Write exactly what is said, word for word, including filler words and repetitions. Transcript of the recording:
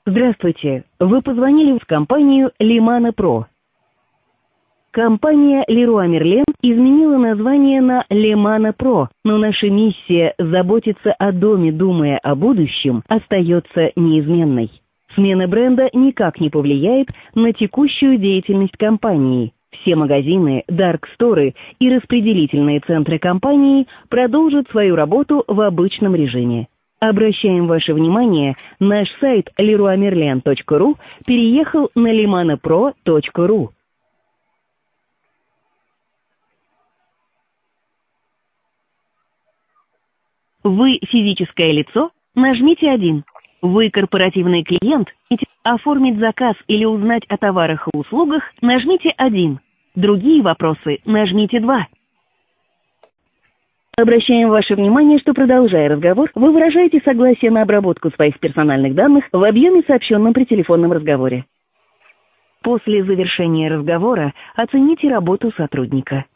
Здравствуйте. Вы позвонили в компанию Lemana Pro. Компания Leroy Merlin изменила название на Lemana Pro, но наша миссия заботиться о доме, думая о будущем, остается неизменной. Смена бренда никак не повлияет на текущую деятельность компании. Все магазины, дарк-сторы и распределительные центры компании продолжат свою работу в обычном режиме. Обращаем ваше внимание, наш сайт leroy merlin точка ру переехал на lemana pro точка ру. Вы физическое лицо? Нажмите один. Вы корпоративный клиент? Оформить заказ или узнать о товарах и услугах? Нажмите один. Другие вопросы нажмите два. Обращаем ваше внимание, что, продолжая разговор, вы выражаете согласие на обработку своих персональных данных в объеме, сообщенном при телефонном разговоре. После завершения разговора оцените работу сотрудника.